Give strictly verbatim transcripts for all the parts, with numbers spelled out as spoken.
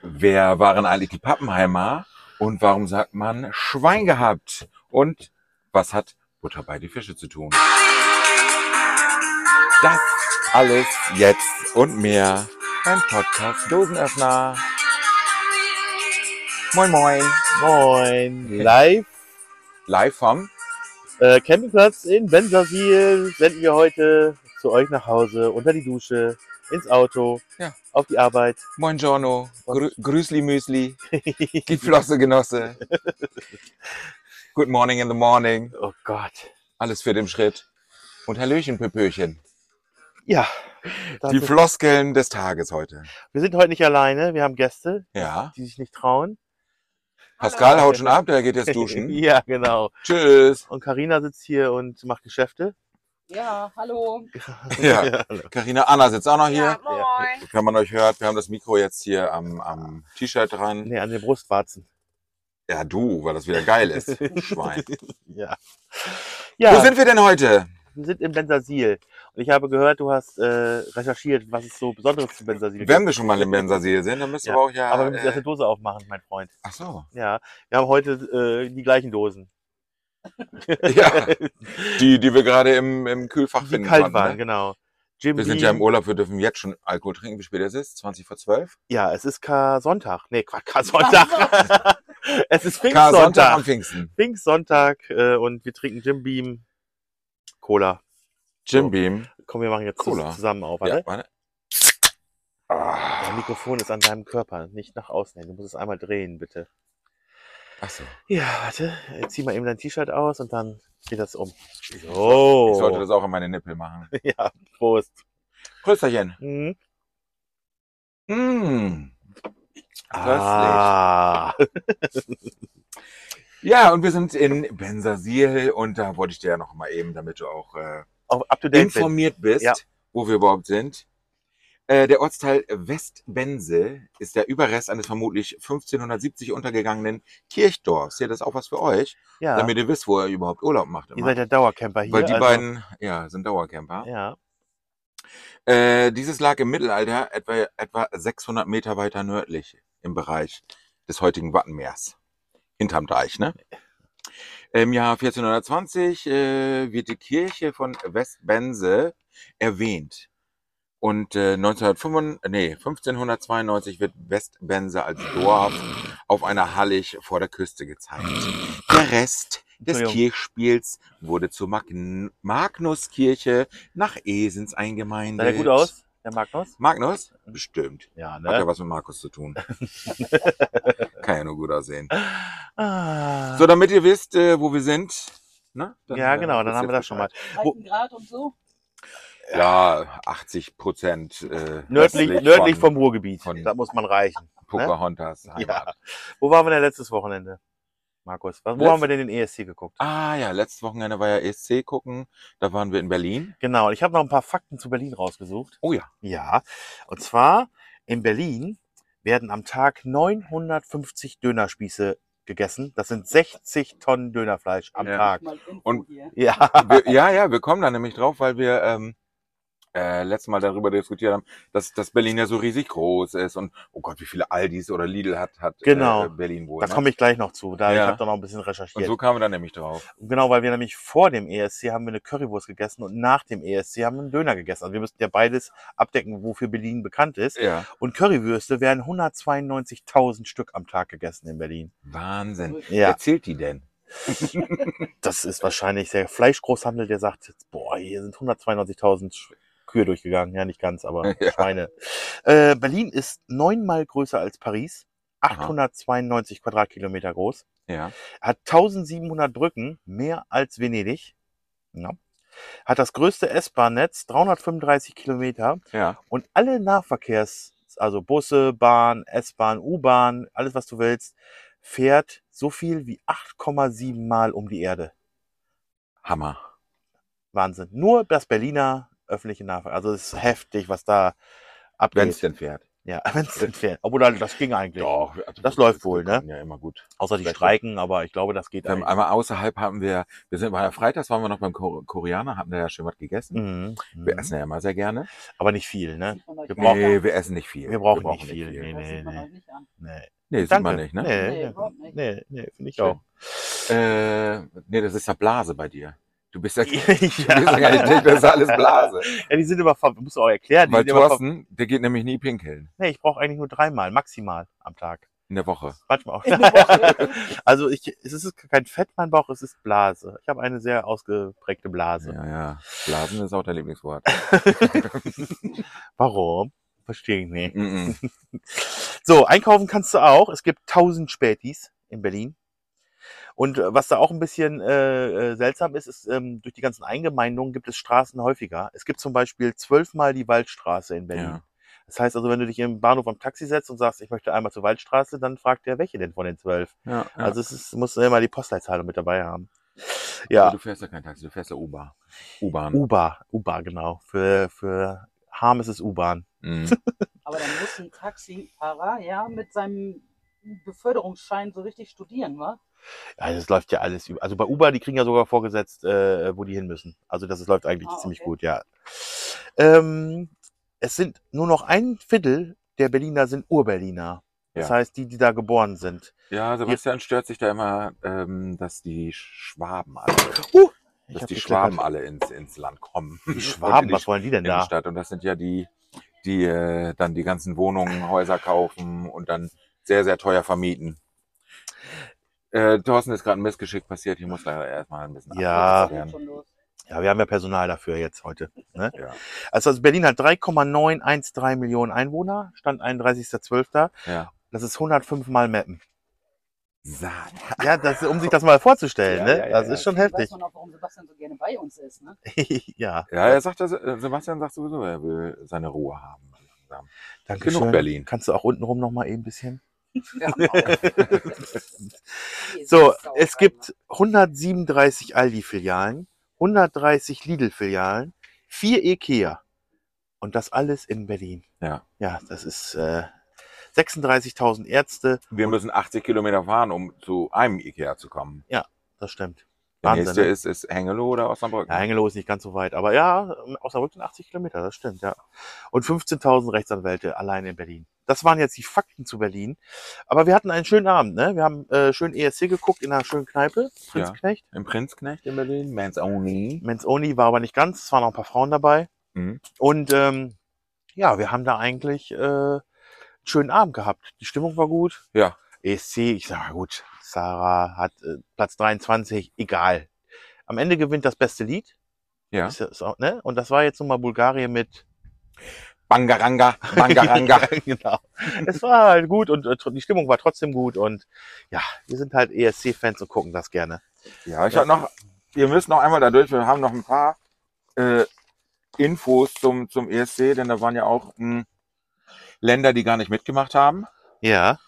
Wer waren eigentlich die Pappenheimer und warum sagt man Schwein gehabt? Und was hat Butter bei die Fische zu tun? Das alles jetzt und mehr beim Podcast Dosenöffner. Moin moin. Moin. Live. Live vom äh, Campingplatz in Bensersiel senden wir heute zu euch nach Hause, unter die Dusche, ins Auto, ja. auf die Arbeit. Moin Giorno, Grü Grüßli Müsli, die Flosse Genosse. Good morning in the morning. Oh Gott. Alles für den Schritt. Und Hallöchen, Pöpöchen. Ja. Die Floskeln des Tages heute. Wir sind heute nicht alleine, wir haben Gäste, ja. die sich nicht trauen. Pascal Hallo. Haut schon ab, der geht jetzt duschen. Ja, genau. Tschüss. Und Carina sitzt hier und macht Geschäfte. Ja, hallo. Ja, Carina, Anna sitzt auch noch hier. Ja, moin. Wenn man euch hört, wir haben das Mikro jetzt hier am, am T-Shirt dran. Nee, an den Brustwarzen. Ja, du, weil das wieder geil ist, Schwein. Ja. Ja. Wo sind wir denn heute? Wir sind in Bensersiel. Und ich habe gehört, du hast äh, recherchiert, was es so Besonderes zu Bensersiel gibt. Wenn wir schon mal in Bensersiel sind, dann müssen ja. wir auch ja... Aber wir müssen äh, erst eine Dose aufmachen, mein Freund. Ach so. Ja, wir haben heute äh, die gleichen Dosen. Ja, die, die wir gerade im, im Kühlfach die finden kalt konnten, waren, ne? genau. Jim wir sind Beam. Ja im Urlaub, wir dürfen jetzt schon Alkohol trinken. Wie spät es ist? zwanzig vor zwölf? Ja, es ist Kar-Sonntag. Nee, Quatsch, Kar-Sonntag. Es ist Pfingstsonntag. Kar-Sonntag am Pfingsten. Pfingstsonntag äh, und wir trinken Jim Beam Cola. Jim so. Beam. Komm, wir machen jetzt Cola. zusammen auf. Warte. Ja, warte. Ah. Dein Mikrofon ist an deinem Körper, nicht nach außen. Du musst es einmal drehen, bitte. Ach so. Ja, warte. Jetzt zieh mal eben dein T-Shirt aus und dann geht das um. So. Ich sollte das auch an meine Nippel machen. Ja, Prost. Prösterchen. Mhm. Mmh. Ah. Ja, und wir sind in Bensersiel und da wollte ich dir ja noch mal eben, damit du auch äh, up to date informiert bin. bist, ja. wo wir überhaupt sind. Äh, der Ortsteil Westbense ist der Überrest eines vermutlich fünfzehnhundertsiebzig untergegangenen Kirchdorfs. Ja, das ist auch was für euch, ja. damit ihr wisst, wo ihr überhaupt Urlaub macht. Immer. Ihr seid ja Dauercamper hier. Weil die also... beiden, ja, sind Dauercamper. Ja. Äh, dieses lag im Mittelalter etwa, etwa sechshundert Meter weiter nördlich im Bereich des heutigen Wattenmeers. Hinterm Deich, ne? Im Jahr vierzehnhundertzwanzig äh, wird die Kirche von Westbense erwähnt. Und äh, neunzehnhundertfünfundneunzig, nee, fünfzehnhundertzweiundneunzig wird Westbense als Dorf auf einer Hallig vor der Küste gezeigt. Der Rest des Kirchspiels wurde zur Magn Magnuskirche nach Esens eingemeindet. Sah der gut aus, der Magnus? Magnus? Bestimmt. Ja, ne? Hat ja was mit Markus zu tun. Kann ja nur gut aussehen. Ah. So, damit ihr wisst, äh, wo wir sind. Ne? Dann, ja, genau, dann haben wir das schon mal. dreißig Grad und so? Ja, achtzig Prozent äh, nördlich, nördlich vom Ruhrgebiet. Von das muss man reichen. Pocahontas. Ne? Ja. Wo waren wir denn letztes Wochenende, Markus? Wo Letz haben wir denn den E S C geguckt? Ah ja, letztes Wochenende war ja E S C gucken. Da waren wir in Berlin. Genau, ich habe noch ein paar Fakten zu Berlin rausgesucht. Oh ja. Ja, und zwar in Berlin werden am Tag neunhundertfünfzig Dönerspieße gegessen. Das sind sechzig Tonnen Dönerfleisch am ja. Tag. Und ja. Wir, ja, ja, wir kommen da nämlich drauf, weil wir ähm, äh, letztes Mal darüber diskutiert haben, dass, dass Berlin ja so riesig groß ist und oh Gott, wie viele Aldis oder Lidl hat, hat genau. äh, Berlin wohl. Da ne? komme ich gleich noch zu. Da ja. Ich habe da noch ein bisschen recherchiert. Und so kamen wir dann nämlich drauf. Genau, weil wir nämlich vor dem E S C haben wir eine Currywurst gegessen und nach dem E S C haben wir einen Döner gegessen. Also wir müssten ja beides abdecken, wofür Berlin bekannt ist. Ja. Und Currywürste werden hundertzweiundneunzigtausend Stück am Tag gegessen in Berlin. Wahnsinn. Ja. Wer zählt die denn? Das ist wahrscheinlich der Fleischgroßhandel, der sagt, boah, hier sind hundertzweiundneunzigtausend Kühe durchgegangen. Ja, nicht ganz, aber ja. Schweine. Äh, Berlin ist neunmal größer als Paris, achthundertzweiundneunzig Aha. Quadratkilometer groß. Ja. Hat tausendsiebenhundert Brücken, mehr als Venedig. Ja. Hat das größte S-Bahn-Netz, dreihundertfünfunddreißig Kilometer. Ja. Und alle Nahverkehrs, also Busse, Bahn, S-Bahn, U-Bahn, alles was du willst, fährt so viel wie acht Komma sieben Mal um die Erde. Hammer. Wahnsinn. Nur das Berliner öffentliche Nahverkehr. Also es ist heftig, was da abgeht. Wenn es denn fährt. Ja, wenn es entfernt. Obwohl, das ging eigentlich. Doch, also Das läuft wohl, wir ne? konnten Ja, immer gut. Außer die Vielleicht streiken, aber ich glaube, das geht Wir haben eigentlich. einmal außerhalb haben wir, wir sind bei Freitags waren wir noch beim Ko- Koreaner, hatten da ja schön was gegessen. Mhm. Wir Mhm. essen ja immer sehr gerne. Aber nicht viel, ne? Sieht man euch Wir gar brauchen- Nee, nicht wir essen nicht viel. Wir brauchen nicht viel, nee. an. Das sieht man euch nicht an. Nee, Nee, sieht Danke. man nicht, ne? Nee, Nee, nee, überhaupt nicht. nee, nee finde ich Schön. auch. Äh, nee, das ist ja Blase bei dir. Du bist ja, du ja. bist ja gar nicht dick, das ist alles Blase. Ja, die sind immer, ver- musst du auch erklären. Die Weil sind immer ver- Thorsten, der geht nämlich nie pinkeln nee, ich brauche eigentlich nur dreimal, maximal am Tag. in der Woche. Manchmal auch. In der Woche. Also ich, es ist kein Fett, mein Bauch, es ist Blase. Ich habe eine sehr ausgeprägte Blase. Ja, ja. Blasen ist auch dein Lieblingswort. Warum? Verstehe ich nicht. Mm -mm. So, einkaufen kannst du auch. Es gibt tausend Spätis in Berlin. Und äh, was da auch ein bisschen äh, äh, seltsam ist, ist, ähm, durch die ganzen Eingemeindungen gibt es Straßen häufiger. Es gibt zum Beispiel zwölfmal die Waldstraße in Berlin. Ja. Das heißt also, wenn du dich im Bahnhof am Taxi setzt und sagst, ich möchte einmal zur Waldstraße, dann fragt der, welche denn von den zwölf? Ja, ja. Also es ist, musst du immer die Postleitzahl mit dabei haben. Aber Ja, du fährst ja kein Taxi, du fährst ja U-Bahn. U-Bahn. U-Bahn, U-Bahn, genau. Für, für Harm ist es U-Bahn. Mm. Aber dann muss ein Taxifahrer ja mit seinem Beförderungsschein so richtig studieren, wa? Ja, das läuft ja alles über. Also bei Uber, die kriegen ja sogar vorgesetzt, äh, wo die hin müssen. Also das, das läuft eigentlich Ah, ziemlich okay. gut, ja. Ähm, es sind nur noch ein Viertel der Berliner sind Urberliner. Das Ja. heißt, die, die da geboren sind. Ja, Sebastian stört sich da immer, ähm, dass die Schwaben alle, Uh, ich dass hab die gekleckert. Schwaben alle ins, ins Land kommen. Die Und Schwaben, in was wollen die denn die da? Innenstadt. Und das sind ja die, die äh, dann die ganzen Wohnungen, Häuser kaufen und dann sehr, sehr teuer vermieten. Äh, Thorsten ist gerade ein Missgeschick passiert, hier muss leider erstmal ein bisschen Ja. abgesetzt Das geht werden. schon los. Ja, wir haben ja Personal dafür jetzt heute. Ne? Ja. Also, also Berlin hat drei Komma neun eins drei Millionen Einwohner, Stand einunddreißigster zwölfter Ja. Das ist hundertfünf Mal Meppen. Sahne. Ja, das, um sich das mal vorzustellen, Ja, ne? ja, ja, das ja. ist schon Deswegen heftig. weiß man auch, warum Sebastian so gerne bei uns ist, ne? ja. Ja, er sagt, dass, äh, Sebastian sagt sowieso, er will seine Ruhe haben. Langsam. Danke Genug schön. Berlin. Kannst du auch untenrum noch mal eben ein bisschen? Ja. So, es gibt hundertsiebenunddreißig Aldi-Filialen, hundertdreißig Lidl-Filialen, vier Ikea. Und das alles in Berlin. Ja. Ja, das ist äh, sechsunddreißigtausend Ärzte. Wir müssen achtzig Kilometer fahren, um zu einem Ikea zu kommen. Das stimmt. Der Wahnsinn, nächste ne? ist, ist Hengelo oder Osnabrück. Ja, Hengelo ist nicht ganz so weit, aber ja, Osnabrück sind achtzig Kilometer, das stimmt, ja. Und fünfzehntausend Rechtsanwälte allein in Berlin. Das waren jetzt die Fakten zu Berlin. Aber wir hatten einen schönen Abend, ne? Wir haben äh, schön E S C geguckt in einer schönen Kneipe, Prinzknecht. Im Prinzknecht in Berlin, Mans Only. Men's Only war aber nicht ganz, es waren noch ein paar Frauen dabei. Mhm. Und ähm, ja, wir haben da eigentlich äh, einen schönen Abend gehabt. Die Stimmung war gut. Ja. E S C, ich sag mal gut, Sarah hat äh, Platz dreiundzwanzig, egal. Am Ende gewinnt das beste Lied. Ja. Ist, ist auch, ne? Und das war jetzt nun mal Bulgarien mit Bangaranga, Bangaranga. Ja, genau. Es war halt gut und äh, die Stimmung war trotzdem gut und ja, wir sind halt E S C-Fans und gucken das gerne. Ja, ich hab noch, ihr müsst noch einmal dadurch, wir haben noch ein paar äh, Infos zum, zum E S C, denn da waren ja auch mh, Länder, die gar nicht mitgemacht haben. Ja.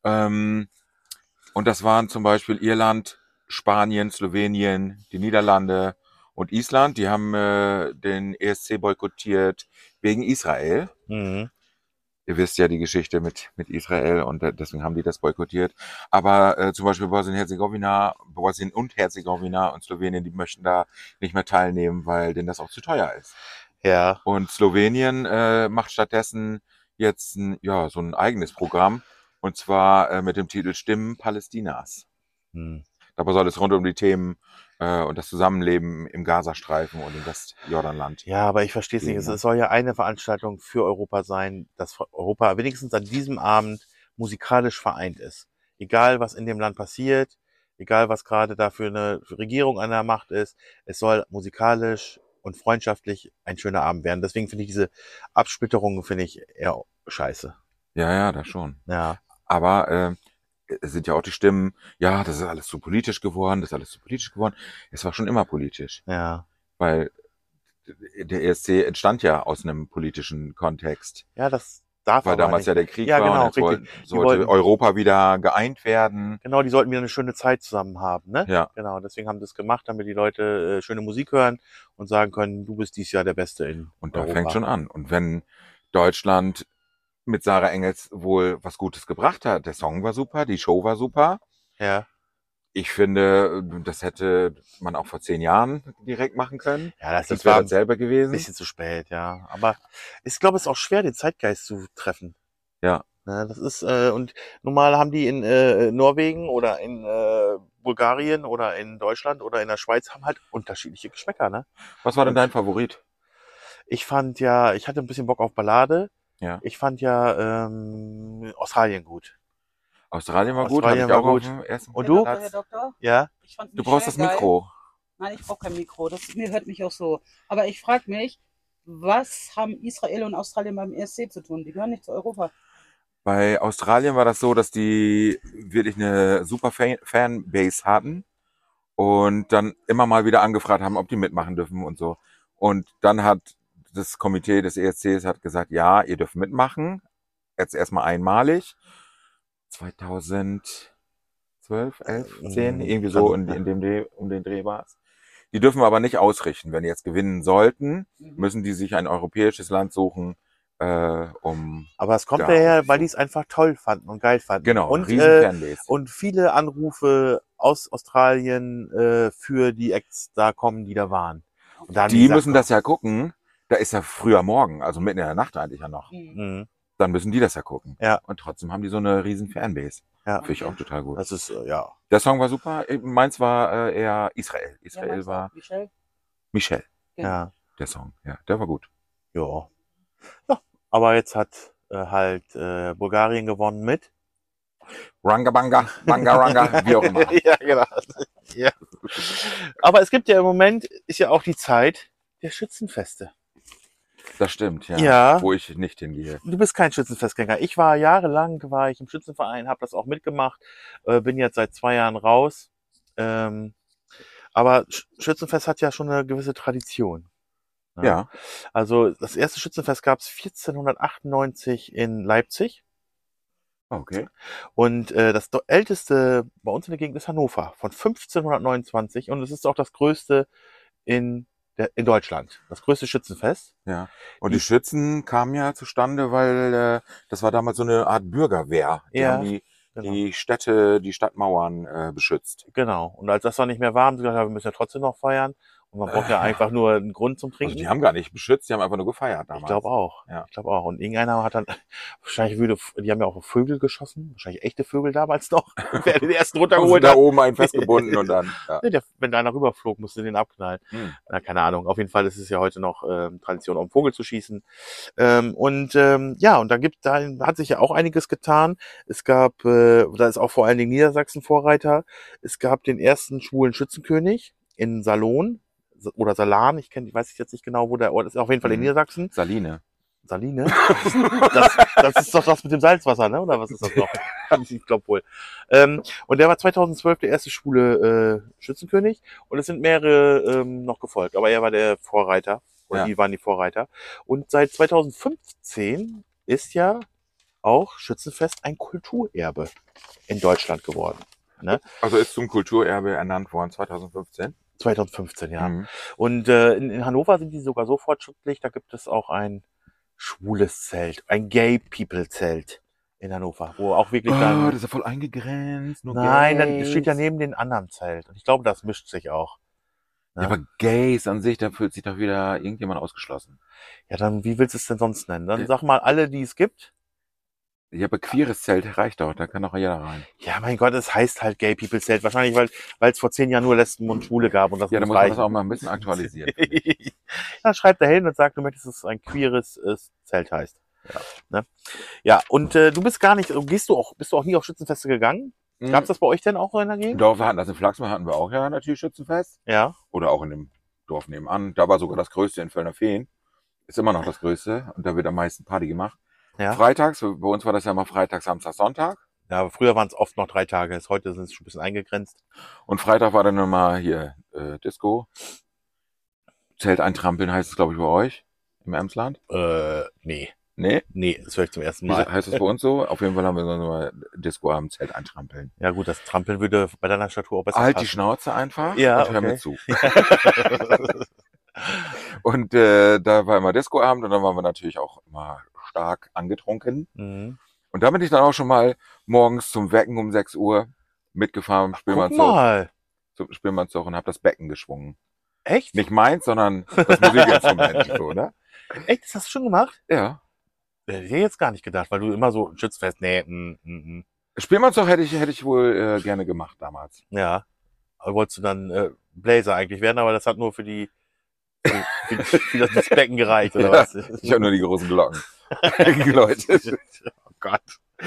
Ähm, und das waren zum Beispiel Irland, Spanien, Slowenien, die Niederlande und Island. Die haben äh, den E S C boykottiert wegen Israel. Mhm. Ihr wisst ja die Geschichte mit, mit Israel und äh, deswegen haben die das boykottiert. Aber äh, zum Beispiel Bosnien-Herzegowina, Bosnien und Herzegowina und Slowenien, die möchten da nicht mehr teilnehmen, weil denen das auch zu teuer ist. Ja. Und Slowenien äh, macht stattdessen jetzt ein, ja, so ein eigenes Programm. Und zwar äh, mit dem Titel Stimmen Palästinas. Hm. Dabei soll es rund um die Themen äh, und das Zusammenleben im Gazastreifen und im Westjordanland. Ja, aber ich verstehe es nicht. Es, es soll ja eine Veranstaltung für Europa sein, dass Europa wenigstens an diesem Abend musikalisch vereint ist. Egal, was in dem Land passiert, egal, was gerade da für eine Regierung an der Macht ist, es soll musikalisch und freundschaftlich ein schöner Abend werden. Deswegen finde ich diese Absplitterungen finde ich eher scheiße. Ja, ja, das schon. Ja. Aber äh, es sind ja auch die Stimmen, ja, das ist alles zu politisch geworden, das ist alles zu politisch geworden. Es war schon immer politisch, Ja. weil der E S C entstand ja aus einem politischen Kontext. Ja, das darf Weil aber damals nicht. ja der Krieg Ja, war genau, und jetzt richtig. wollten, Die sollte wollten- Europa wieder geeint werden. Genau, die sollten wieder eine schöne Zeit zusammen haben, ne? Ja, Genau, deswegen haben sie das gemacht, damit die Leute äh, schöne Musik hören und sagen können, du bist dieses Jahr der Beste in und da Europa. fängt schon an. Und wenn Deutschland mit Sarah Engels wohl was Gutes gebracht hat. Der Song war super, die Show war super. Ja. Ich finde, das hätte man auch vor zehn Jahren direkt machen können. Ja, das, Das das wäre war ein dasselbe gewesen. bisschen zu spät, ja. Aber ich glaube, es ist auch schwer, den Zeitgeist zu treffen. Ja. Ne, das ist, äh, und normal haben die in äh, Norwegen oder in äh, Bulgarien oder in Deutschland oder in der Schweiz haben halt unterschiedliche Geschmäcker, ne? Was war denn Und dein Favorit? ich fand ja, ich hatte ein bisschen Bock auf Ballade. Ja. Ich fand ja ähm, Australien gut. Australien war gut, Australien hatte ich war auch gut. auf dem ersten Und Herr du? Doktor, Herr Doktor, Ja? ich fand Du brauchst Michelle das Mikro. Geil. Nein, ich brauche kein Mikro. Das, mir hört mich auch so. Aber ich frage mich, was haben Israel und Australien beim E S C zu tun? Die gehören nicht zu Europa. Bei Australien war das so, dass die wirklich eine super Fan Fanbase hatten und dann immer mal wieder angefragt haben, ob die mitmachen dürfen und so. Und dann hat das Komitee des E S Cs hat gesagt, ja, ihr dürft mitmachen. Jetzt erstmal einmalig. zweitausendzwölf, elf, zehn, irgendwie so in, in dem Dreh, um den Dreh war es. Die dürfen wir aber nicht ausrichten. Wenn die jetzt gewinnen sollten, Mhm. müssen die sich ein europäisches Land suchen, äh, um... Aber es kommt Ja, daher, so. weil die es einfach toll fanden und geil fanden. Genau, und, riesen äh, Fanbase. und viele Anrufe aus Australien äh, für die Acts da kommen, die da waren. Und da haben Die gesagt, müssen das ja gucken. Da ist ja früher Morgen, also mitten in der Nacht eigentlich ja noch. Mhm. Mhm. Dann müssen die das ja gucken. Ja. Und trotzdem haben die so eine riesen Fanbase. Ja. Finde ich auch total gut. Das ist, äh, ja. Der Song war super. Meins war äh, eher Israel. Ja, Israel meinst du war auch, Michelle? Michelle, Genau. Ja. der Song. Ja, der war gut. Ja. Ja. Aber jetzt hat äh, halt äh, Bulgarien gewonnen mit. Ranga Banga, Banga Ranga, wie auch immer. Ja, genau. Ja. Aber es gibt ja im Moment, ist ja auch die Zeit der Schützenfeste. Das stimmt, ja. Ja. Wo ich nicht hingehe. Du bist kein Schützenfestgänger. Ich war jahrelang, war ich im Schützenverein, habe das auch mitgemacht, äh, bin jetzt seit zwei Jahren raus. Ähm, aber Sch- Schützenfest hat ja schon eine gewisse Tradition. Ne? Ja. Also das erste Schützenfest gab es vierzehnhundertachtundneunzig in Leipzig. Okay. Und äh, das do- älteste bei uns in der Gegend ist Hannover von fünfzehnhundertneunundzwanzig und es ist auch das größte in, der, in Deutschland. Das größte Schützenfest. Ja. Und die Schützen kamen ja zustande, weil äh, das war damals so eine Art Bürgerwehr. Die Ja, haben die, genau. die Städte, die Stadtmauern äh, beschützt. Genau. Und als das dann nicht mehr war, haben sie gesagt, ja, wir müssen ja trotzdem noch feiern. Und man braucht Äh, ja ja. einfach nur einen Grund zum Also Trinken. die haben gar nicht beschützt, die haben einfach nur gefeiert damals. Ich glaube auch. Ja. Ich glaube auch. Und irgendeiner hat dann, wahrscheinlich würde, die haben ja auch auf Vögel geschossen. Wahrscheinlich echte Vögel damals noch. Wer den ersten Haben sie runtergeholt da hat. oben einen festgebunden und dann. Ja. Nee, der, wenn da einer rüberflog, musste den abknallen. Hm. Na, keine Ahnung. Auf jeden Fall ist es ja heute noch ähm, Tradition, auf den Vogel zu schießen. Ähm, und ähm, ja, und da gibt, da hat sich ja auch einiges getan. Es gab, äh, da ist auch vor allen Dingen Niedersachsen Vorreiter. Es gab den ersten schwulen Schützenkönig in Salon oder Salan. Ich kenne, ich weiß jetzt nicht genau, wo der Ort ist. Auf jeden Fall in Mhm. Niedersachsen. Saline. Saline? Das, das ist doch das mit dem Salzwasser, ne? Oder was ist das noch? Ich glaube wohl. Ähm, und der war zweitausendzwölf der erste schwule äh, Schützenkönig. Und es sind mehrere ähm, noch gefolgt. Aber er war der Vorreiter. Oder Ja. die waren die Vorreiter. Und seit zweitausendfünfzehn ist ja auch Schützenfest ein Kulturerbe in Deutschland geworden. Ne? Also ist zum Kulturerbe ernannt worden zweitausendfünfzehn. zweitausendfünfzehn, ja. Mhm. Und äh, in, in Hannover sind die sogar so fortschrittlich, da gibt es auch ein schwules Zelt, ein Gay-People-Zelt in Hannover, wo auch wirklich Oh, dann... das ist ja voll eingegrenzt. Nur Nein, dann Gays. steht ja neben den anderen Zelt. Und ich glaube, das mischt sich auch. Ja, aber Gays an sich, da fühlt sich doch wieder irgendjemand ausgeschlossen. Ja, dann, wie willst du es denn sonst nennen? Dann Ja. sag mal alle, die es gibt. Ja, aber queeres Zelt reicht doch, da kann doch jeder rein. Ja, mein Gott, es heißt halt Gay People Zelt. Wahrscheinlich, weil weil es vor zehn Jahren nur Lesben und Schwule gab. Und das Ja, dann muss muss man das reichen. auch mal ein bisschen aktualisieren. Ja, schreib da hin und sag, du möchtest, dass es ein queeres äh, Zelt heißt. Ja. Ne? Ja, und äh, du bist gar nicht, gehst du auch, bist du auch nie auf Schützenfeste gegangen? Mhm. Gab's das bei euch denn auch in der Gegend? Doch, wir hatten das in Flachsmar, hatten wir auch ja natürlich Schützenfest. Ja. Oder auch in dem Dorf nebenan. Da war sogar das größte in Völlnerfehn. Ist immer noch das größte. Und da wird am meisten Party gemacht. Ja. Freitags, bei uns war das ja mal Freitag, Samstag, Sonntag. Ja, aber früher waren es oft noch drei Tage. Jetzt heute sind es schon ein bisschen eingegrenzt. Und Freitag war dann nochmal hier äh, Disco. Zelt eintrampeln heißt es, glaube ich, bei euch im Emsland. Äh, nee. Nee? Nee, das höre ich zum ersten Wie Mal. heißt es bei uns so? Auf jeden Fall haben wir so eine Disco am Zelt eintrampeln. Ja gut, das Trampeln würde bei deiner Statur auch besser Halt die passen. Schnauze einfach Ja, und hör okay. mir zu. Und äh, da war immer Discoabend und dann waren wir natürlich auch immer stark angetrunken. Mhm. Und da bin ich dann auch schon mal morgens zum Wecken um sechs Uhr mitgefahren im Guck Spielmannszug, mal. zum Spielmannszug und habe das Becken geschwungen. Echt? Nicht meins, sondern das Musikinstrument. So, ne? Echt? Das hast du schon gemacht? Ja. Hätte ich jetzt gar nicht gedacht, weil du immer so Schützenfest, nee, mm, mm, mm. Spielmannszug hätte ich, hätte ich wohl äh, gerne gemacht damals. Ja. Aber wolltest du dann äh, Blazer eigentlich werden, aber das hat nur für die für, für, für das, das Becken gereicht, oder Ja, was? Ich habe nur die großen Glocken geläutet. Oh Gott.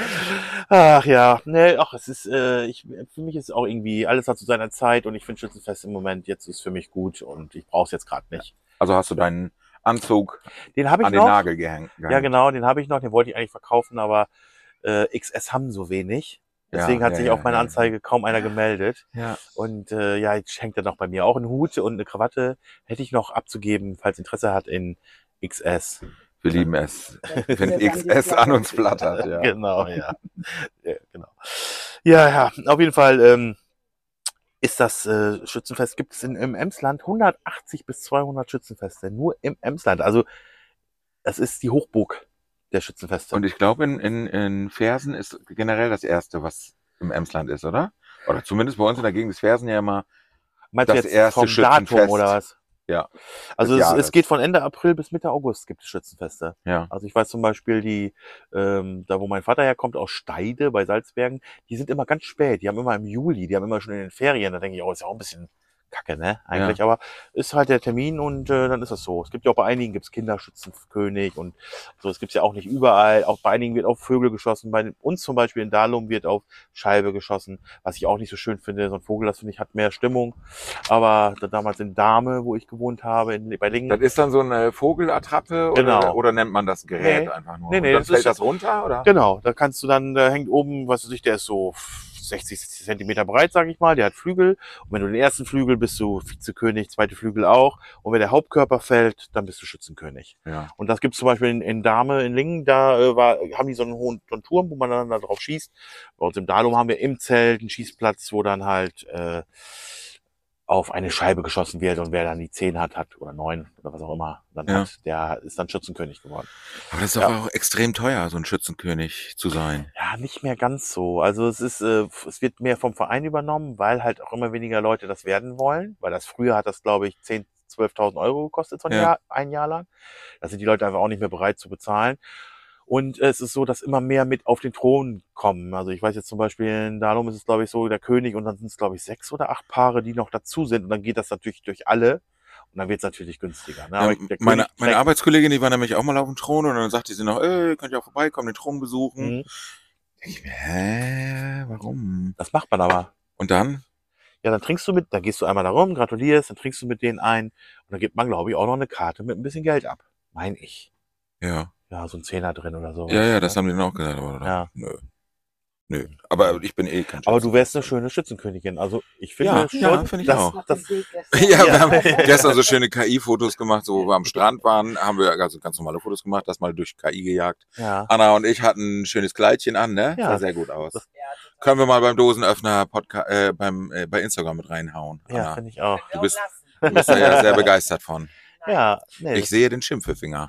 Ach ja, nee, ach, es ist, äh, ich, für mich ist auch irgendwie, alles hat zu seiner Zeit und ich finde Schützenfest im Moment, jetzt ist für mich gut und ich brauche es jetzt gerade nicht. Also hast du deinen Anzug Den habe ich an den noch. Nagel gehängt. Ja, genau, den habe ich noch, den wollte ich eigentlich verkaufen, aber äh, X S haben so wenig. Deswegen Ja, hat ja, sich ja, auf meine ja. Anzeige kaum einer gemeldet. Ja. Und äh, ja, jetzt hängt er noch bei mir. Auch ein Hut und eine Krawatte hätte ich noch abzugeben, falls Interesse hat in X S. Wir lieben es, wenn Wenn X S an uns flattert. Ja. Genau, ja. ja, genau. Ja, ja, auf jeden Fall ähm, ist das äh, Schützenfest, gibt es in, im Emsland hundertachtzig bis zweihundert Schützenfeste, nur im Emsland. Also das ist die Hochburg der Schützenfeste. Und ich glaube, in, in, in Fersen ist generell das Erste, was im Emsland ist, oder? Oder zumindest bei uns in der Gegend ist Fersen ja immer Meinst das du jetzt erste vom Datum Schützenfest. oder was? Ja. Also des es, Jahres. es geht von Ende April bis Mitte August gibt es Schützenfeste. Ja. Also ich weiß zum Beispiel, die, ähm, da wo mein Vater herkommt, aus Steide bei Salzbergen, die sind immer ganz spät. Die haben immer im Juli, die haben immer schon in den Ferien. Da denke ich, oh, ist ja auch ein bisschen kacke, ne? Eigentlich. Ja. Aber ist halt der Termin und äh, dann ist das so. Es gibt ja auch bei einigen gibt's Kinderschützenkönig und so. Es gibt's ja auch nicht überall. Auch bei einigen wird auf Vögel geschossen. Bei uns zum Beispiel in Dahlum wird auf Scheibe geschossen. Was ich auch nicht so schön finde. So ein Vogel, das finde ich, hat mehr Stimmung. Aber da, damals in Dahme, wo ich gewohnt habe, in, bei Lingen. Das ist dann so eine Vogelattrappe Genau. oder, oder nennt man das Gerät Nee. einfach nur? Nee, nee, Und dann das fällt ist- das runter, oder? Genau, da kannst du dann, da hängt oben, was weiß ich, der ist so sechzig Zentimeter breit, sag ich mal, der hat Flügel. Und wenn du den ersten Flügel bist du Vizekönig, zweite Flügel auch. Und wenn der Hauptkörper fällt, dann bist du Schützenkönig. Ja. Und das gibt's zum Beispiel in, in Dahme, in Lingen, da äh, war, haben die so einen hohen so einen Turm, wo man dann da drauf schießt. Bei uns im Dahlum haben wir im Zelt einen Schießplatz, wo dann halt äh, auf eine Scheibe geschossen wird und wer dann die zehn hat, hat oder neun oder was auch immer, dann Ja. hat, der ist dann Schützenkönig geworden. Aber das ist doch auch extrem teuer, so ein Schützenkönig zu sein. Ja, nicht mehr ganz so. Also es ist, äh, es wird mehr vom Verein übernommen, weil halt auch immer weniger Leute das werden wollen. Weil das früher hat das, glaube ich, zehntausend, zwölftausend Euro gekostet, so ein, Ja. Jahr, ein Jahr lang. Da sind die Leute einfach auch nicht mehr bereit zu bezahlen. Und es ist so, dass immer mehr mit auf den Thron kommen. Also ich weiß jetzt zum Beispiel, in Dahlum ist es, glaube ich, so, der König und dann sind es, glaube ich, sechs oder acht Paare, die noch dazu sind. Und dann geht das natürlich durch alle. Und dann wird es natürlich günstiger. Ne? Aber Ja, der meine König meine trägt- Arbeitskollegin, die war nämlich auch mal auf dem Thron und dann sagte sie noch, äh, könnt ihr auch vorbeikommen, den Thron besuchen. Mhm. Denk ich mir, hä, warum? Das macht man aber. Und dann? Ja, dann trinkst du mit, dann gehst du einmal da rum, gratulierst, dann trinkst du mit denen ein und dann gibt man, glaube ich, auch noch eine Karte mit ein bisschen Geld ab. Mein ich. Ja. Ja, so ein Zehner drin oder so. Ja, ja, das haben die dann auch gesagt, aber Ja. nö. Nö. Aber ich bin eh kein Aber du wärst eine Schützenfest. schöne Schützenkönigin. Also ich finde Ja, schon, ja, finde ich dass, auch. Das, Ja, Ja. wir haben gestern so schöne K I-Fotos gemacht, so wo wir am Strand waren, haben wir also ganz normale Fotos gemacht, das mal durch K I gejagt. ja. Anna und ich hatten ein schönes Kleidchen an, ne? Ja. Sah sehr gut aus. Können wir mal beim Dosenöffner Podcast, äh, beim, äh, bei Instagram mit reinhauen. Ja, Anna. finde ich auch. Du bist, du bist da ja sehr begeistert von. Ja, nee, Ich sehe den Schimpfefinger.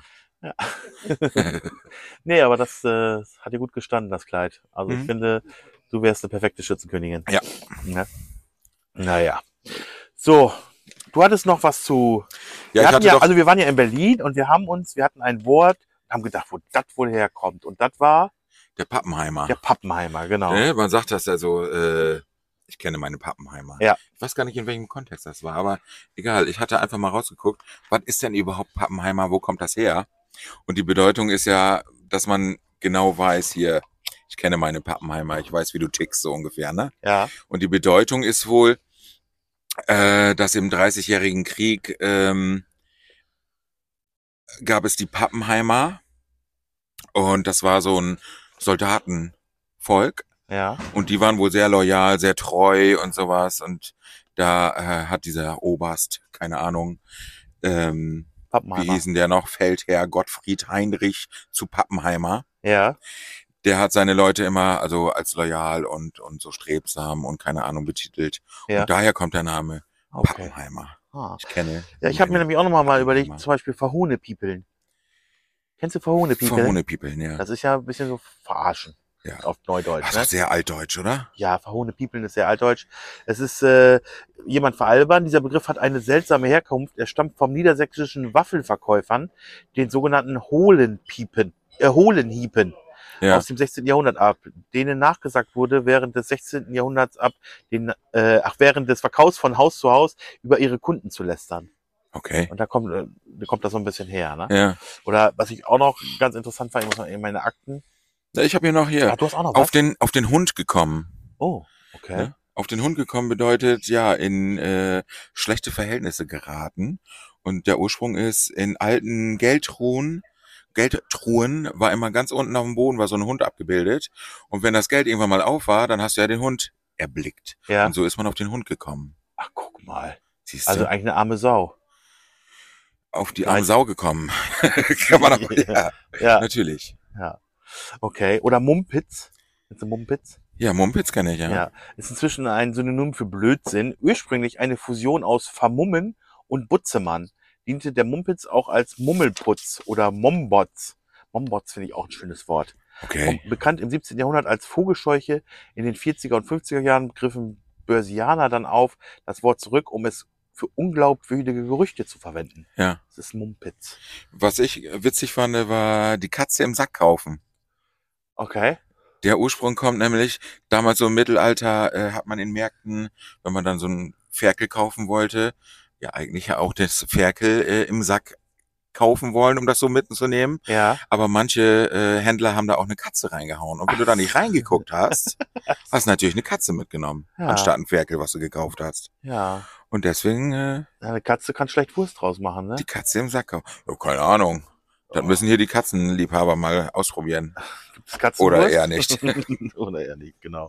nee, aber das äh, hat dir gut gestanden, das Kleid. Also ich Mhm. finde, du wärst eine perfekte Schützenkönigin. Ja. ja. Naja. So, du hattest noch was zu. Ja, wir ich hatten hatte ja, doch, also wir waren ja in Berlin und wir haben uns, wir hatten ein Wort, haben gedacht, wo das wohl herkommt. Und das war der Pappenheimer. der Pappenheimer, genau. Ne? Man sagt das ja so, äh, ich kenne meine Pappenheimer. Ja. Ich weiß gar nicht, in welchem Kontext das war, aber egal. Ich hatte einfach mal rausgeguckt, was ist denn überhaupt Pappenheimer, wo kommt das her? Und die Bedeutung ist ja, dass man genau weiß, hier, ich kenne meine Pappenheimer, ich weiß, wie du tickst, so ungefähr, ne? Ja, Und die Bedeutung ist wohl, äh, dass im Dreißigjährigen Krieg ähm, gab es die Pappenheimer und das war so ein Soldatenvolk ja. und die waren wohl sehr loyal, sehr treu und sowas und da äh, hat dieser Oberst, keine Ahnung, ähm, wie Pappenheimer. hieß denn der noch, Feldherr Gottfried Heinrich zu Pappenheimer. Ja, Der hat seine Leute immer also als loyal und und so strebsam und keine Ahnung betitelt. ja. Und daher kommt der Name Okay. Pappenheimer. Ah. Ich kenne. Ja, ich habe mir nämlich auch noch mal, mal überlegt, Pappenheimer. zum Beispiel Verhunepiepeln. Kennst du Verhohne People? Verhohne People, ja. Das ist ja ein bisschen so verarschen. Ja. Auf Neudeutsch. Das Ne? ist sehr altdeutsch, oder? Ja, Verhohne People ist sehr altdeutsch. Es ist äh, jemand veralbern. Dieser Begriff hat eine seltsame Herkunft. Er stammt vom niedersächsischen Waffelverkäufern, den sogenannten Hohlenpiepen, äh, Hohlenhiepen Ja. aus dem sechzehnten. Jahrhundert ab, denen nachgesagt wurde, während des sechzehnten. Jahrhunderts ab, den, äh, ach, während des Verkaufs von Haus zu Haus über ihre Kunden zu lästern. Okay. Und da kommt, äh, da kommt das so ein bisschen her. Ne? Ja. Oder was ich auch noch ganz interessant fand, ich muss mal in meine Akten. Ich habe hier noch hier. Ah, du hast auch noch auf was? den auf den Hund gekommen. Oh, okay. Ne? Auf den Hund gekommen bedeutet, ja, in äh, schlechte Verhältnisse geraten. Und der Ursprung ist, in alten Geldtruhen, Geldtruhen war immer ganz unten auf dem Boden, war so ein Hund abgebildet. Und wenn das Geld irgendwann mal auf war, dann hast du ja den Hund erblickt. Ja. Und so ist man auf den Hund gekommen. Ach, guck mal. Siehst Also du? eigentlich eine arme Sau. Auf die Ja. arme Sau gekommen. Kann man auch, ja, Ja, natürlich. ja. Okay. Oder Mumpitz. Kennst du Mumpitz? Ja, Mumpitz kenne ich, ja. Ja. Ist inzwischen ein Synonym für Blödsinn. Ursprünglich eine Fusion aus Vermummen und Butzemann. Diente der Mumpitz auch als Mummelputz oder Mombots. Mombots finde ich auch ein schönes Wort. Okay. Bekannt im siebzehnten. Jahrhundert als Vogelscheuche. In den vierziger und fünfziger Jahren griffen Börsianer dann auf das Wort zurück, um es für unglaubwürdige Gerüchte zu verwenden. Ja. Das ist Mumpitz. Was ich witzig fand, war die Katze im Sack kaufen. Okay. Der Ursprung kommt nämlich, damals so im Mittelalter äh, hat man in Märkten, wenn man dann so ein Ferkel kaufen wollte, ja eigentlich ja auch das Ferkel äh, im Sack kaufen wollen, um das so mitzunehmen. Ja. Aber manche äh, Händler haben da auch eine Katze reingehauen. Und wenn du da nicht reingeguckt hast, hast du natürlich eine Katze mitgenommen, Ja. anstatt ein Ferkel, was du gekauft hast. Ja. Und deswegen äh, Eine Katze kann schlecht Wurst draus machen, ne? die Katze im Sack kaufen. Oh, keine Ahnung. Das müssen hier die Katzenliebhaber mal ausprobieren. Gibt's Katzenwurst? Oder eher nicht. Oder eher nicht, genau.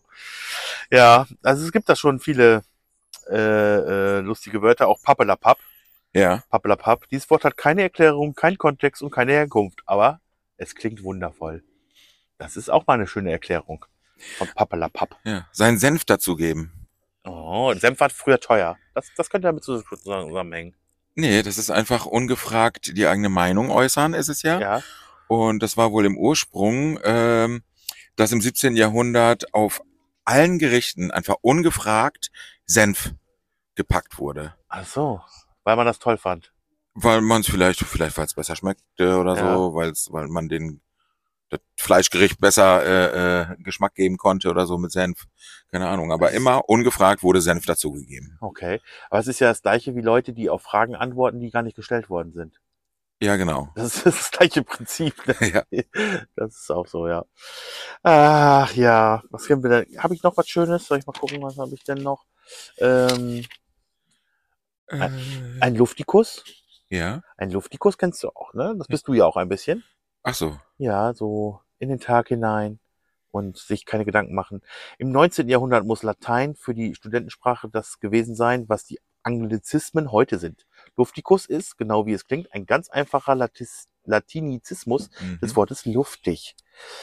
Ja, also es gibt da schon viele äh, äh, lustige Wörter, auch Pappelapapp. Ja. Pappelapapp. Dieses Wort hat keine Erklärung, keinen Kontext und keine Herkunft, aber es klingt wundervoll. Das ist auch mal eine schöne Erklärung von Pappelapapp. Ja. Seinen Senf dazugeben. Oh, Senf war früher teuer. Das, das könnte damit zusammenhängen. Nee, das ist einfach ungefragt die eigene Meinung äußern, ist es ja. Ja. Und das war wohl im Ursprung, ähm, dass im siebzehnten. Jahrhundert auf allen Gerichten einfach ungefragt Senf gepackt wurde. Ach so, weil man das toll fand. Weil man es vielleicht, vielleicht weil es besser schmeckte oder Ja. so, weil's, weil man den das Fleischgericht besser äh, äh, Geschmack geben konnte oder so mit Senf. Keine Ahnung. Aber immer ungefragt wurde Senf dazugegeben. Okay. Aber es ist ja das gleiche wie Leute, die auf Fragen antworten, die gar nicht gestellt worden sind. Ja, genau. Das ist das gleiche Prinzip. Ne? Ja. Das ist auch so, ja. Ach ja, was können wir denn? Habe ich noch was Schönes? Soll ich mal gucken, was habe ich denn noch? Ähm, Äh, ein Luftikus. ja. Ein Luftikus kennst du auch, ne? Das bist du ja auch ein bisschen. Ach so. Ja, so in den Tag hinein und sich keine Gedanken machen. Im neunzehnten. Jahrhundert muss Latein für die Studentensprache das gewesen sein, was die Anglizismen heute sind. Luftikus ist, genau wie es klingt, ein ganz einfacher Latis, Latinizismus Mhm. des Wortes luftig.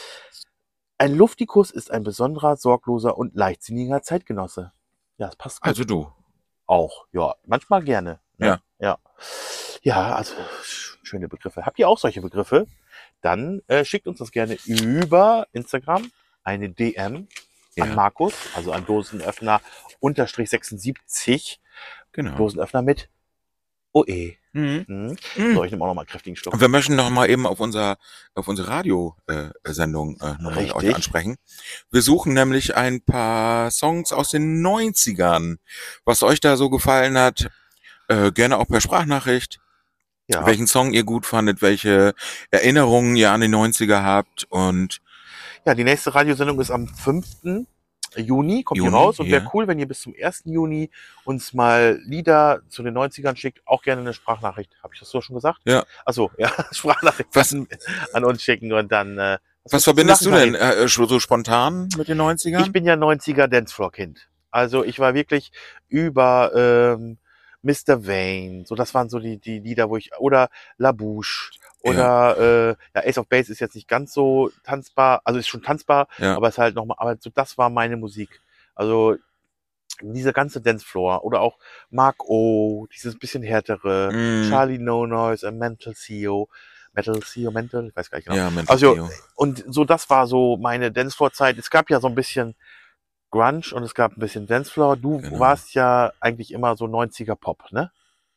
Ein Luftikus ist ein besonderer, sorgloser und leichtsinniger Zeitgenosse. Ja, das passt gut. Also du. Auch, ja, manchmal gerne. Ne? Ja. Ja. Ja, also sch- schöne Begriffe. Habt ihr auch solche Begriffe? Dann äh, schickt uns das gerne über Instagram eine D M Ja. an Markus, also an Dosenöffner unterstrich sechsundsiebzig. Genau. Dosenöffner mit O E. Mhm. Hm? Mhm. So, ich nehme auch noch mal einen kräftigen Schluck. Und wir möchten noch mal eben auf unser auf unsere Radiosendung äh, noch mal Richtig. euch ansprechen. Wir suchen nämlich ein paar Songs aus den neunzigern. Was euch da so gefallen hat, äh, gerne auch per Sprachnachricht. Ja, Welchen Song ihr gut fandet, welche Erinnerungen ihr an die neunziger habt und ja, die nächste Radiosendung ist am fünften Juni, kommt Juni, die raus. Und wäre ja. cool, wenn ihr bis zum ersten Juni uns mal Lieder zu den neunzigern schickt. Auch gerne eine Sprachnachricht. Habe ich das so schon gesagt? Ja. Achso, ja, Sprachnachricht Was- an, an uns schicken und dann... Äh, was willst verbindest zu du lachen, denn äh, so spontan mit den neunzigern? Ich bin ja neunziger Dancefloor-Kind. Also ich war wirklich über ähm, Mister Vane, so das waren so die, die Lieder, wo ich, oder La Bouche, oder äh, ja, Ace of Base ist jetzt nicht ganz so tanzbar, also ist schon tanzbar, Ja. aber ist halt nochmal, aber so das war meine Musik. Also dieser ganze Dancefloor oder auch Mark O, dieses bisschen härtere, Mm. Charlie No Noise, A Mental C E O, Metal Theo Mental, ich weiß gar nicht genau. Ja, Mental Also, Theo. und so, das war so meine Dancefloor-Zeit. Es gab ja so ein bisschen Grunge und es gab ein bisschen Dancefloor. Du Genau. warst ja eigentlich immer so neunziger Pop, ne?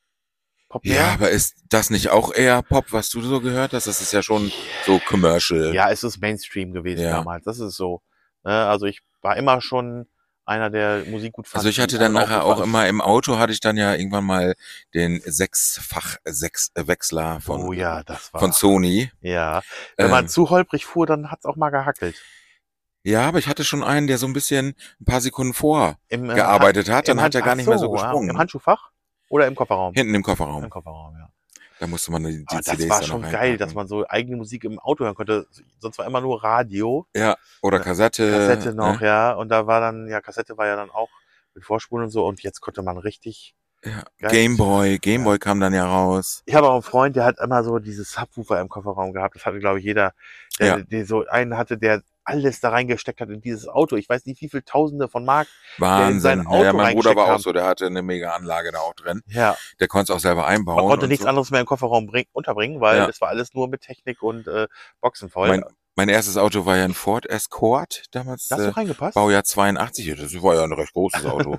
Pop mehr? Ja, aber ist das nicht auch eher Pop, was du so gehört hast? Das ist ja schon so Commercial. Ja, es ist Mainstream gewesen Ja. damals. Das ist so. Ne? Also ich war immer schon einer, der Musik gut fand. Also ich hatte dann und nachher auch gut fand. immer im Auto, hatte ich dann ja irgendwann mal den Sechsfach-Sechs-Wechsler von, Oh ja, das war. von Sony. Ja. Wenn man Ähm, zu holprig fuhr, dann hat's auch mal gehackelt. Ja, aber ich hatte schon einen, der so ein bisschen ein paar Sekunden Im, äh, vorgearbeitet Ha- hat, dann im hat er Hand- gar ach nicht mehr so ja. gesprungen. Im Handschuhfach oder im Kofferraum? Hinten im Kofferraum. Im Kofferraum, ja. Da musste man die, die Aber C das Ds war dann schon noch geil, reinpacken. dass man so eigene Musik im Auto hören konnte. Sonst war immer nur Radio. Ja, oder Kassette. Kassette noch, Ne? ja. Und da war dann, ja, Kassette war ja dann auch mit Vorspulen und so. Und jetzt konnte man richtig. Ja. Geil. Gameboy, Gameboy kam dann ja raus. Ich habe auch einen Freund, der hat immer so dieses Subwoofer im Kofferraum gehabt. Das hatte, glaube ich, jeder, der, Ja. der so einen hatte, der alles da reingesteckt hat in dieses Auto. Ich weiß nicht, wie viele Tausende von Mark. Wahnsinn. sein Ja, ja, Auto mein Bruder war reingesteckt auch haben. so, der hatte eine mega Anlage da auch drin. Ja, Der konnte es auch selber einbauen. man konnte und nichts so. anderes mehr im Kofferraum bring, unterbringen, weil Ja. es war alles nur mit Technik und äh, Boxen voll. Mein, mein erstes Auto war ja ein Ford Escort, damals da hast du äh, reingepasst? Baujahr zweiundachtzig. Das war ja ein recht großes Auto.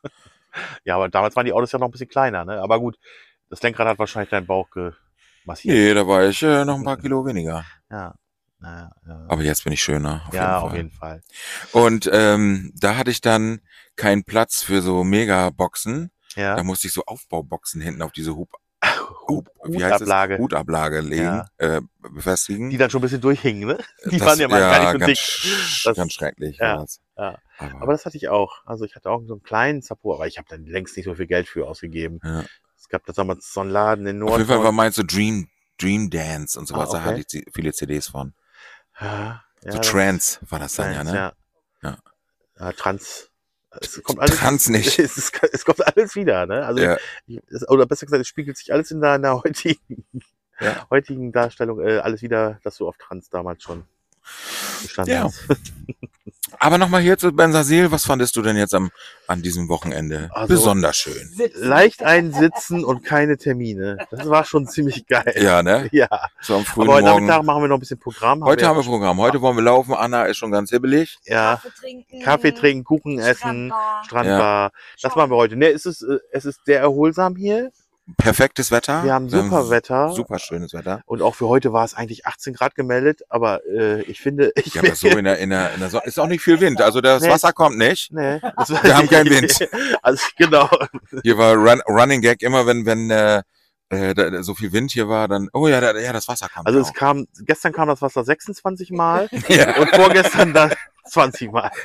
Ja, aber damals waren die Autos ja noch ein bisschen kleiner, ne? Aber gut, das Lenkrad hat wahrscheinlich deinen Bauch gemassiert. Nee, da war ich äh, noch ein paar Kilo weniger. Ja, naja, ja. Aber jetzt bin ich schöner. Auf ja, jeden auf Fall. jeden Fall. Und ähm, da hatte ich dann keinen Platz für so Megaboxen. Ja. Da musste ich so Aufbauboxen hinten auf diese Hub, Hut, wie heißt es? Hutablage, Hutablage legen, äh, befestigen. die dann schon ein bisschen durchhingen, ne? Die Das- waren ja mal gar nicht so ganz, dick. sch- Das- ganz schrecklich ja, war das. ja. Aber, Aber das hatte ich auch. Also ich hatte auch so einen kleinen Zappo, aber ich habe dann längst nicht so viel Geld für ausgegeben. ja. Es gab da damals so einen Laden in Auf jeden Fall war Norden. meinst du Dream, Dream Dance und sowas. Ah, Da okay. hatte ich die- viele C Ds von. Ja, ja, So das- Trance war das dann Trans, ja, ne? ja. Ja. Ja, Trans. Es kommt alles, Trans nicht. Es, ist, es kommt alles wieder, ne? Also, Ja. es, oder besser gesagt, es spiegelt sich alles in deiner heutigen, Ja. heutigen Darstellung, äh, alles wieder, dass du auf Trans damals schon gestanden Ja. hast. Aber nochmal hier zu Bensasil. Was fandest du denn jetzt am, an diesem Wochenende? Also- Besonders schön. Sitzen. Leicht einsitzen und keine Termine. Das war schon ziemlich geil. Ja, ne? Ja. So am frühen Aber heute Morgen. Nachmittag machen wir noch ein bisschen Programm. Heute haben wir ja, Programm. Heute wollen wir laufen. Anna ist schon ganz hibbelig. ja, Kaffee trinken. Kaffee trinken, Kuchen essen, Strandbar. Strandbar. Das machen wir heute. Ne, es ist, äh, es ist sehr erholsam hier. Perfektes Wetter. Wir haben super Wetter. Super schönes Wetter. Und auch für heute war es eigentlich achtzehn Grad gemeldet, aber äh, ich finde, ich Ja, aber so in der, in der, in der Sonne ist auch nicht viel Wind. Also das Nee. Wasser kommt nicht. nee, das Wir haben keinen Wind. Also genau. Hier war Run, Running Gag immer, wenn, wenn äh, äh, da, so viel Wind hier war, dann, oh ja, da, ja, das Wasser kam. Also auch. es kam, gestern kam das Wasser sechsundzwanzig Mal Ja. und vorgestern dann zwanzig Mal.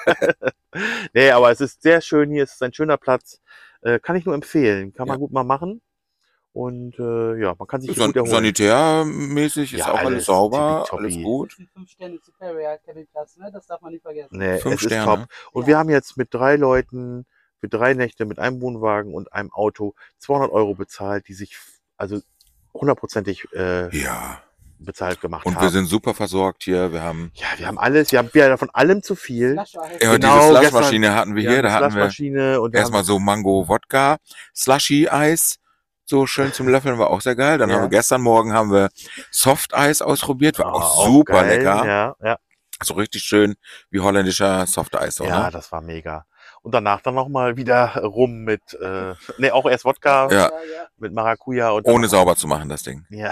Nee, aber es ist sehr schön hier, es ist ein schöner Platz. Äh, kann ich nur empfehlen. Kann man Ja. gut mal machen. Und äh, ja, man kann sich hier San gut erholen. sanitärmäßig ist Ja, auch alles, alles sauber, tippitoppi. alles gut. Das ist ein fünf Sterne Superior Campingplatz, ne? Das darf man nicht vergessen. Nee, Fünf es ist Sterne. top. Und wir haben jetzt mit drei Leuten für drei Nächte mit einem Wohnwagen und einem Auto zweihundert Euro bezahlt, die sich f- also hundertprozentig äh, Ja. bezahlt gemacht Und haben. wir sind super versorgt hier. Wir haben ja, wir haben alles, wir haben ja von allem zu viel. Flasche ja, Genau, diese Slushmaschine hatten wir Wir hier. haben Da eine hatten wir Slushmaschine und wir erstmal haben, so Mango Wodka Slushy Eis. So schön zum Löffeln war auch sehr geil. Dann Ja. haben wir gestern Morgen haben wir Soft Eis ausprobiert. War Ah, auch super geil. lecker. Ja, ja, So richtig schön wie holländischer Soft Eis. So, ja, ne? das war mega. Und danach dann nochmal wieder rum mit, äh, nee, auch erst Wodka Ja. ja. mit Maracuja und dann Ohne noch- sauber zu machen, das Ding. Ja.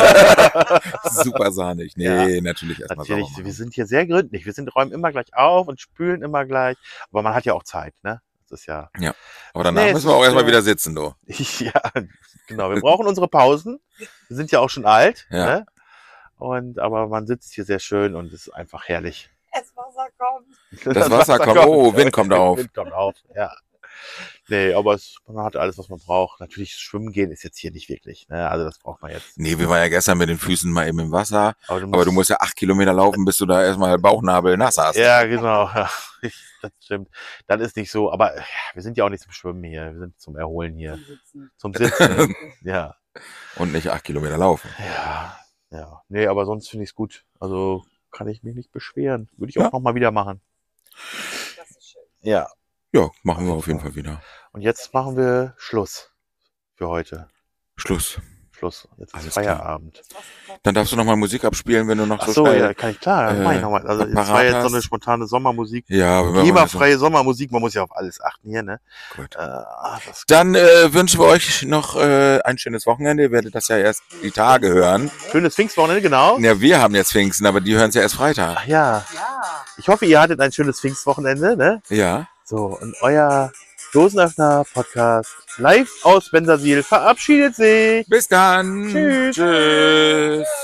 Super sahnig. Nee, natürlich erstmal sauber Natürlich, wir machen. sind hier sehr gründlich. Wir sind, räumen immer gleich auf und spülen immer gleich. Aber man hat ja auch Zeit, ne? Das ist ja, Aber danach Nee, es müssen wir auch ist, erstmal äh, wieder sitzen, du. ja, genau. Wir brauchen unsere Pausen. Wir sind ja auch schon alt, Ja. ne? Und, aber man sitzt hier sehr schön und es ist einfach herrlich. Das Wasser kommt. Das Wasser kommt. Oh, Wind kommt auf. Wind kommt auf, ja. Nee, aber es, man hat alles, was man braucht. Natürlich, schwimmen gehen ist jetzt hier nicht wirklich, ne? Also das braucht man jetzt. Nee, wir waren ja gestern mit den Füßen mal eben im Wasser. Aber du Aber du musst ja acht Kilometer laufen, bis du da erstmal Bauchnabel nass hast. Ja, genau. Ja, das stimmt. Das ist nicht so. Aber ja, wir sind ja auch nicht zum Schwimmen hier. Wir sind zum Erholen hier. Zum Sitzen. Zum Sitzen. Ja. Und nicht acht Kilometer laufen. Ja. Ja. Nee, aber sonst finde ich es gut. Also kann ich mich nicht beschweren. Würde ich auch Ja. noch mal wieder machen. Das ist schön. Ja. Ja, machen wir auf jeden Fall wieder. Und jetzt machen wir Schluss für heute. Schluss. Schluss. Jetzt ist Alles klar. Feierabend. Dann darfst du nochmal Musik abspielen, wenn du noch Ach so so, schnell... ja, kann ich klar. äh, mach ich nochmal. Also, was jetzt war parat jetzt so hast. eine spontane Sommermusik. Ja, wir machen GEMA-freie Sommermusik, man muss ja auf alles achten hier, ne? so. Gut. Äh, ah, das Dann äh, wünschen wir euch noch äh, ein schönes Wochenende. Ihr werdet das ja erst die Tage hören. schönes Pfingstwochenende, genau. Ja, wir haben jetzt Pfingsten, aber die hören es ja erst Freitag. Ach ja. Ja. Ich hoffe, ihr hattet ein schönes Pfingstwochenende, ne? Ja. So, und euer Dosenöffner-Podcast live aus Bensersiel verabschiedet sich. Bis dann. Tschüss. Tschüss.